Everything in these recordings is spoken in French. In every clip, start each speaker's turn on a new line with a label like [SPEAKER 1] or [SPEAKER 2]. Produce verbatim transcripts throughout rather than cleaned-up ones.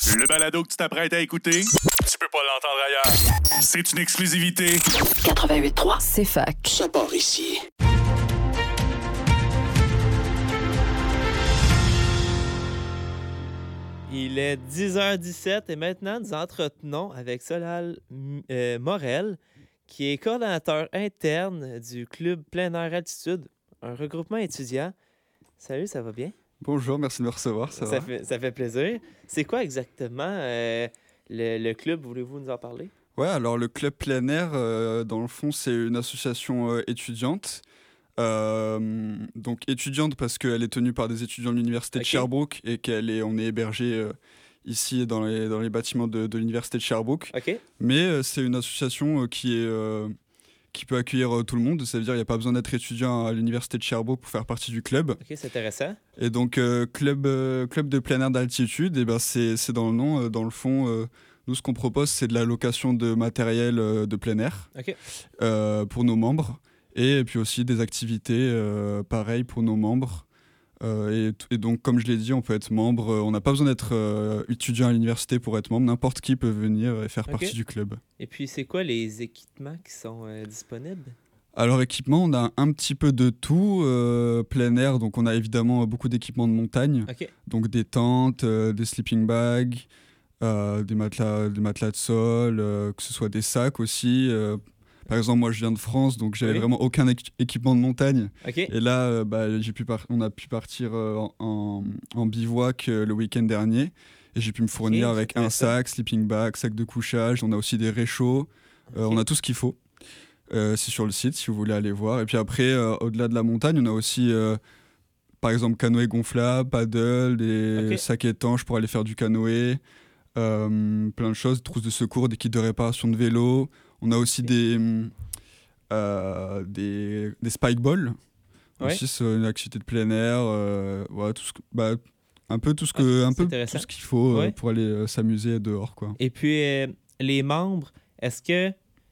[SPEAKER 1] Le balado que tu t'apprêtes à écouter, tu peux pas l'entendre ailleurs. C'est une exclusivité.
[SPEAKER 2] quatre-vingt-huit trois,
[SPEAKER 3] c'est fac.
[SPEAKER 2] Ça part ici.
[SPEAKER 4] Il est dix heures dix-sept et maintenant nous entretenons avec Solal euh, Morel, qui est coordonnateur interne du club Plein Air Altitude, un regroupement étudiant. Salut, ça va bien?
[SPEAKER 5] Bonjour, merci de me recevoir, ça,
[SPEAKER 4] ça
[SPEAKER 5] va?
[SPEAKER 4] Fait, ça fait plaisir. C'est quoi exactement euh, le, le club? Voulez-vous nous en parler?
[SPEAKER 5] Ouais, alors le club Plein Air, euh, dans le fond, c'est une association euh, étudiante. Euh, donc étudiante parce qu'elle est tenue par des étudiants de l'université
[SPEAKER 4] okay.
[SPEAKER 5] de Sherbrooke et qu'elle est, on est hébergé euh, ici dans les, dans les bâtiments de, de l'université de Sherbrooke.
[SPEAKER 4] Okay.
[SPEAKER 5] Mais euh, c'est une association euh, qui, est, euh, qui peut accueillir euh, tout le monde. Ça veut dire qu'il n'y a pas besoin d'être étudiant à l'université de Sherbrooke pour faire partie du club.
[SPEAKER 4] Ok, c'est intéressant.
[SPEAKER 5] Et donc euh, club, euh, club de plein air d'altitude, et ben c'est, c'est dans le nom. Euh, dans le fond, euh, nous ce qu'on propose, c'est de la location de matériel euh, de plein air
[SPEAKER 4] okay.
[SPEAKER 5] euh, pour nos membres. Et puis aussi des activités euh, pareilles pour nos membres. Euh, et, et donc, comme je l'ai dit, on peut être membre. Euh, on n'a pas besoin d'être euh, étudiant à l'université pour être membre. N'importe qui peut venir et faire okay. partie du club.
[SPEAKER 4] Et puis, c'est quoi les équipements qui sont euh, disponibles?
[SPEAKER 5] Alors, équipement, on a un petit peu de tout. Euh, plein air, donc on a évidemment beaucoup d'équipements de montagne.
[SPEAKER 4] Okay.
[SPEAKER 5] Donc des tentes, euh, des sleeping bags, euh, des, matelas, des matelas de sol, euh, que ce soit des sacs aussi. Euh, Par exemple, moi, je viens de France, donc j'avais oui. vraiment aucun équ- équipement de montagne.
[SPEAKER 4] Okay.
[SPEAKER 5] Et là, euh, bah, j'ai pu par- on a pu partir euh, en, en, en bivouac euh, le week-end dernier. Et j'ai pu me fournir okay, avec un sac, sleeping bag, sac de couchage. On a aussi des réchauds. Euh, okay. On a tout ce qu'il faut. Euh, c'est sur le site, si vous voulez aller voir. Et puis après, euh, au-delà de la montagne, on a aussi, euh, par exemple, canoë gonflable, paddle, des okay. sacs étanches pour aller faire du canoë. Euh, plein de choses, trousses de secours, des kits de réparation de vélo. On a aussi des, euh, des, des spike balls. Ouais. Aussi, c'est une activité de plein air. Euh, voilà, tout ce que, bah, un peu tout ce, que, ah, un peu tout ce qu'il faut ouais. euh, pour aller euh, s'amuser dehors, quoi.
[SPEAKER 4] Et puis, euh, les membres, est-ce que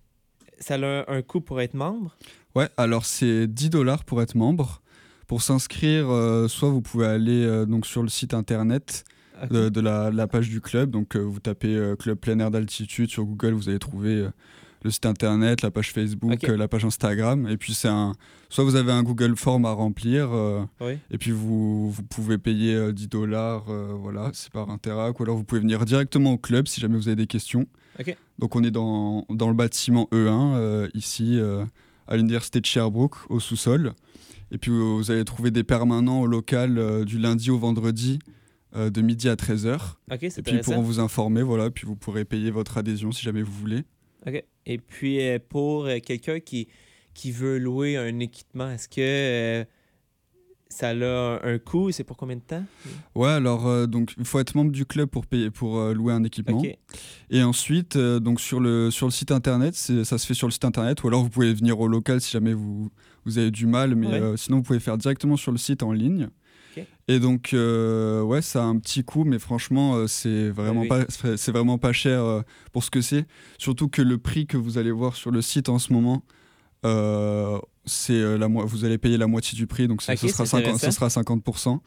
[SPEAKER 4] ça a un coût pour être membre?
[SPEAKER 5] Ouais, alors c'est dix dollars pour être membre. Pour s'inscrire, euh, soit vous pouvez aller euh, donc, sur le site internet okay. de, de, la, de la page du club. Donc, euh, vous tapez euh, Club Plein Air d'Altitude sur Google, vous allez trouver... Euh, le site internet, la page Facebook, okay. euh, la page Instagram. Et puis, c'est un... soit vous avez un Google Form à remplir, euh,
[SPEAKER 4] oui.
[SPEAKER 5] et puis vous, vous pouvez payer euh, dix dollars, euh, voilà, c'est par Interac. Ou alors, vous pouvez venir directement au club si jamais vous avez des questions.
[SPEAKER 4] Okay.
[SPEAKER 5] Donc, on est dans, dans le bâtiment E un, euh, ici, euh, à l'université de Sherbrooke, au sous-sol. Et puis, vous, vous allez trouver des permanents au local euh, du lundi au vendredi, euh, de midi à treize heures.
[SPEAKER 4] Okay, c'est
[SPEAKER 5] et puis, ils pourront vous informer, voilà, puis vous pourrez payer votre adhésion si jamais vous voulez.
[SPEAKER 4] OK. Et puis, euh, pour euh, quelqu'un qui, qui veut louer un équipement, est-ce que euh, ça a un coût? C'est pour combien de temps?
[SPEAKER 5] Ouais, alors, euh, donc, il faut être membre du club pour, payer, pour euh, louer un équipement.
[SPEAKER 4] Okay.
[SPEAKER 5] Et ensuite, euh, donc, sur, le, sur le site internet, c'est, ça se fait sur le site internet, ou alors vous pouvez venir au local si jamais vous, vous avez du mal, mais ouais. euh, sinon, vous pouvez faire directement sur le site en ligne.
[SPEAKER 4] Okay.
[SPEAKER 5] Et donc, euh, ouais, ça a un petit coût, mais franchement, euh, c'est, vraiment
[SPEAKER 4] oui,
[SPEAKER 5] pas,
[SPEAKER 4] oui.
[SPEAKER 5] c'est vraiment pas cher euh, pour ce que c'est. Surtout que le prix que vous allez voir sur le site en ce moment, euh, c'est, euh, la mo- vous allez payer la moitié du prix, donc c'est,
[SPEAKER 4] okay,
[SPEAKER 5] ce, sera cinquante, ce sera cinquante pour cent.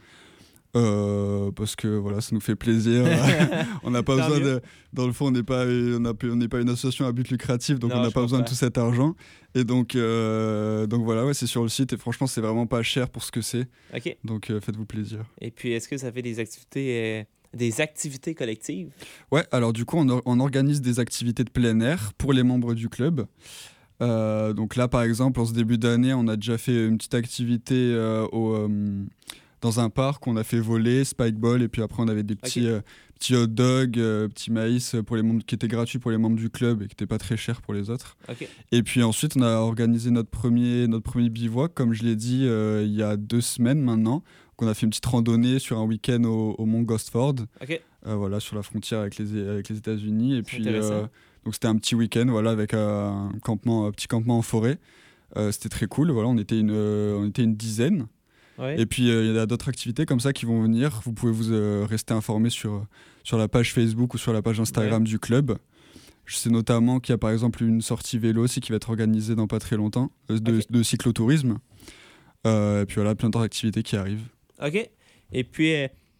[SPEAKER 5] Euh, parce que voilà, ça nous fait plaisir. On n'a pas besoin de. Dans le fond, on n'est pas, on a, on n'est pas une association à but lucratif, donc non, on n'a pas besoin pas. de tout cet argent. Et donc, euh, donc voilà, ouais, c'est sur le site et franchement, c'est vraiment pas cher pour ce que c'est.
[SPEAKER 4] Okay.
[SPEAKER 5] Donc euh, faites-vous plaisir.
[SPEAKER 4] Et puis, est-ce que ça fait des activités, euh, des activités collectives?
[SPEAKER 5] Ouais, alors du coup, on, or- on organise des activités de plein air pour les membres du club. Euh, donc là, par exemple, en ce début d'année, on a déjà fait une petite activité euh, au. Euh, dans un parc, on a fait voler, spike ball, et puis après on avait des petits, okay. euh, petits hot dogs, euh, petits maïs pour les membres, qui étaient gratuits pour les membres du club et qui n'étaient pas très chers pour les autres.
[SPEAKER 4] Okay.
[SPEAKER 5] Et puis ensuite, on a organisé notre premier, notre premier bivouac, comme je l'ai dit, euh, il y a deux semaines maintenant. Donc on a fait une petite randonnée sur un week-end au, au mont Gosford,
[SPEAKER 4] okay.
[SPEAKER 5] euh, voilà, sur la frontière avec les, avec les États-Unis. Et puis, euh, donc c'était un petit week-end, voilà, avec un, campement, un petit campement en forêt. Euh, c'était très cool, voilà, on était une, euh, on était une dizaine.
[SPEAKER 4] Ouais.
[SPEAKER 5] Et puis, il euh, y a d'autres activités comme ça qui vont venir. Vous pouvez vous euh, rester informé sur, sur la page Facebook ou sur la page Instagram ouais. du club. Je sais notamment qu'il y a par exemple une sortie vélo aussi qui va être organisée dans pas très longtemps, euh, de, okay. de cyclotourisme. Euh, et puis voilà, plein d'autres activités qui arrivent.
[SPEAKER 4] OK. Et puis, euh,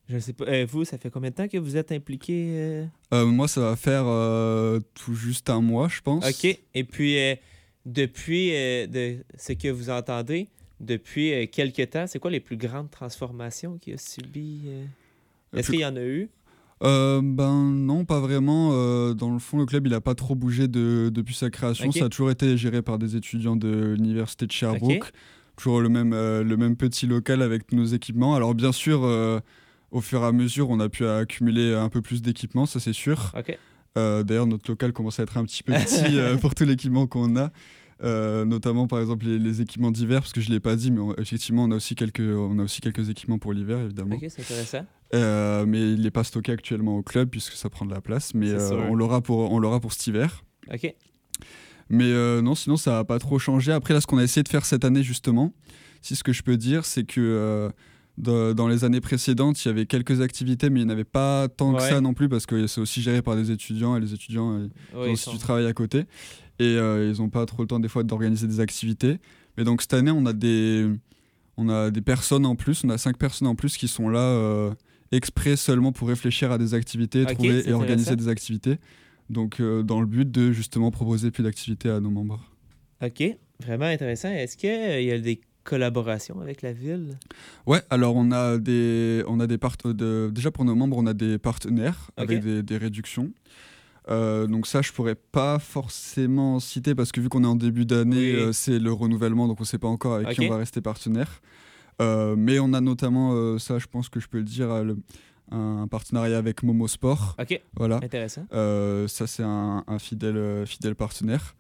[SPEAKER 4] Je sais pas. Euh, vous, ça fait combien de temps que vous êtes impliqué? Euh...
[SPEAKER 5] Euh, moi, ça va faire euh, tout juste un mois, je pense.
[SPEAKER 4] OK. Et puis, euh, depuis euh, de ce que vous entendez, depuis euh, quelques temps, c'est quoi les plus grandes transformations qu'il a subies? Euh... Est-ce
[SPEAKER 5] plus...
[SPEAKER 4] qu'il y en a eu?
[SPEAKER 5] Euh, ben non, pas vraiment. Euh, dans le fond, le club, il n'a pas trop bougé de, depuis sa création.
[SPEAKER 4] Okay.
[SPEAKER 5] Ça a toujours été géré par des étudiants de l'université de Sherbrooke. Okay. Toujours le même, euh, le même petit local avec nos équipements. Alors bien sûr, euh, au fur et à mesure, on a pu accumuler un peu plus d'équipements, ça c'est sûr.
[SPEAKER 4] Okay.
[SPEAKER 5] Euh, d'ailleurs, notre local commence à être un petit peu petit euh, pour tout l'équipement qu'on a. Euh, notamment par exemple les, les équipements d'hiver, parce que je ne l'ai pas dit, mais on, effectivement on a, aussi quelques, on a aussi quelques équipements pour l'hiver évidemment.
[SPEAKER 4] Ok, c'est intéressant.
[SPEAKER 5] Euh, mais il n'est pas stocké actuellement au club puisque ça prend de la place, mais euh, on l'aura pour, on l'aura pour cet hiver.
[SPEAKER 4] Ok.
[SPEAKER 5] Mais euh, non, sinon ça n'a pas trop changé. Après là, ce qu'on a essayé de faire cette année justement, si ce que je peux dire, c'est que euh, de, dans les années précédentes, il y avait quelques activités, mais il n'y en avait pas tant ouais. que ça non plus, parce que c'est aussi géré par des étudiants, et les étudiants ils
[SPEAKER 4] oui,
[SPEAKER 5] ont aussi sont... du travail à côté. Et euh, ils n'ont pas trop le temps des fois d'organiser des activités. Mais donc cette année, on a des, on a des personnes en plus, on a cinq personnes en plus qui sont là euh, exprès seulement pour réfléchir à des activités, okay, trouver et organiser des activités. Donc euh, dans le but de justement proposer plus d'activités à nos membres.
[SPEAKER 4] Ok, vraiment intéressant. Est-ce qu'il euh, y a des collaborations avec la ville?
[SPEAKER 5] Ouais, alors on a des, on a des part- de, déjà pour nos membres, on a des partenaires okay. avec des, des réductions. Euh, donc ça, je pourrais pas forcément citer parce que vu qu'on est en début d'année, oui. euh, c'est le renouvellement, donc on sait pas encore avec okay. qui on va rester partenaire. Euh, mais on a notamment, euh, ça je pense que je peux le dire, le, un partenariat avec Momo Sport.
[SPEAKER 4] Ok,
[SPEAKER 5] voilà.
[SPEAKER 4] Intéressant.
[SPEAKER 5] Euh, ça c'est un, un fidèle, fidèle partenaire.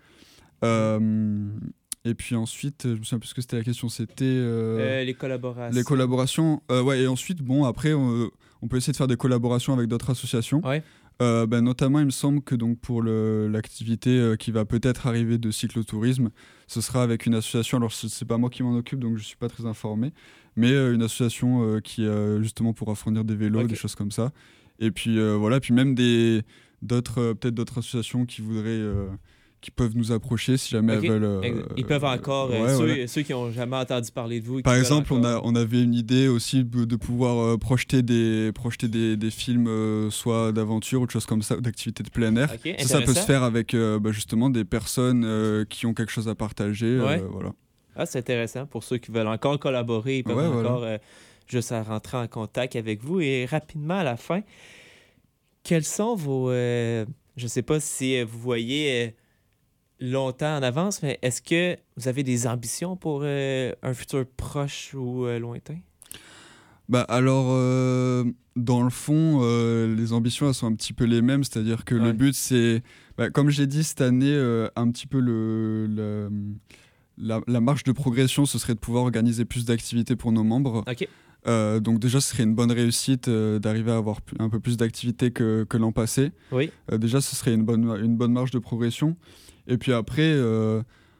[SPEAKER 5] Euh, et puis ensuite, je me souviens plus ce que c'était la question, c'était...
[SPEAKER 4] Euh, euh, les collaborations.
[SPEAKER 5] Les collaborations, euh, ouais, et ensuite, bon, après, on, on peut essayer de faire des collaborations avec d'autres associations.
[SPEAKER 4] Ouais.
[SPEAKER 5] Euh, ben, notamment, il me semble que donc, pour le, l'activité euh, qui va peut-être arriver de cyclotourisme, ce sera avec une association, alors ce n'est pas moi qui m'en occupe, donc je ne suis pas très informé, mais euh, une association euh, qui euh, justement pourra fournir des vélos, okay. des choses comme ça. Et puis euh, voilà, puis même des, d'autres, euh, peut-être d'autres associations qui voudraient... Euh, qui peuvent nous approcher si jamais okay. elles veulent... Euh,
[SPEAKER 4] Ils peuvent encore, euh,
[SPEAKER 5] ouais,
[SPEAKER 4] ceux,
[SPEAKER 5] voilà.
[SPEAKER 4] ceux qui n'ont jamais entendu parler de vous.
[SPEAKER 5] Par exemple, on, a, on avait une idée aussi de, de pouvoir euh, projeter, des, projeter des, des films, euh, soit d'aventure ou de choses comme ça, d'activités de plein air.
[SPEAKER 4] Okay,
[SPEAKER 5] ça, ça peut se faire avec euh, bah, justement des personnes euh, qui ont quelque chose à partager.
[SPEAKER 4] Ouais.
[SPEAKER 5] Euh, voilà.
[SPEAKER 4] Ah, c'est intéressant. Pour ceux qui veulent encore collaborer, ils peuvent ouais, encore voilà. euh, juste rentrer en contact avec vous. Et rapidement, à la fin, quels sont vos... Euh, je ne sais pas si vous voyez... Euh, longtemps en avance, mais est-ce que vous avez des ambitions pour euh, un futur proche ou euh, lointain?
[SPEAKER 5] Bah alors, euh, dans le fond, euh, les ambitions elles sont un petit peu les mêmes, c'est-à-dire que ouais. le but c'est, bah, comme j'ai dit cette année, euh, un petit peu le, le, la, la marche de progression, ce serait de pouvoir organiser plus d'activités pour nos membres.
[SPEAKER 4] Okay.
[SPEAKER 5] Euh, donc déjà, ce serait une bonne réussite euh, d'arriver à avoir un peu plus d'activités que, que l'an passé.
[SPEAKER 4] Oui.
[SPEAKER 5] Euh, déjà, ce serait une bonne, une bonne marge de progression. Et puis après, euh,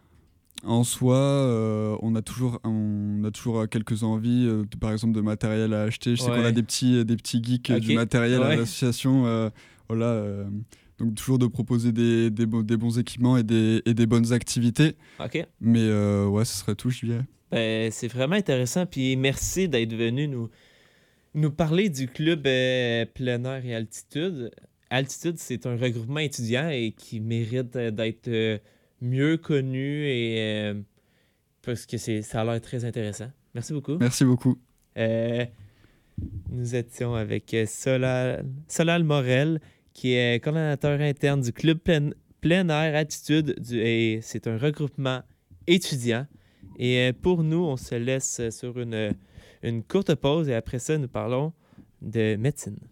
[SPEAKER 5] en soi, euh, on, a toujours, on a toujours quelques envies, euh, de, par exemple, de matériel à acheter. Je sais ouais. qu'on a des petits, des petits geeks okay. du matériel ouais. à l'association. Euh, voilà, euh, donc toujours de proposer des, des, bo- des bons équipements et des, et des bonnes activités.
[SPEAKER 4] Okay.
[SPEAKER 5] Mais euh, ouais, ce serait tout, je dirais.
[SPEAKER 4] Ben, c'est vraiment intéressant. Puis merci d'être venu nous, nous parler du club euh, plein air et altitude. Altitude, c'est un regroupement étudiant et qui mérite d'être euh, mieux connu et euh, parce que c'est, ça a l'air très intéressant. Merci beaucoup.
[SPEAKER 5] Merci beaucoup.
[SPEAKER 4] Euh, nous étions avec Solal, Solal Morel, qui est coordonnateur interne du club plein, plein air altitude du, et c'est un regroupement étudiant. Et pour nous, on se laisse sur une, une courte pause et après ça, nous parlons de médecine.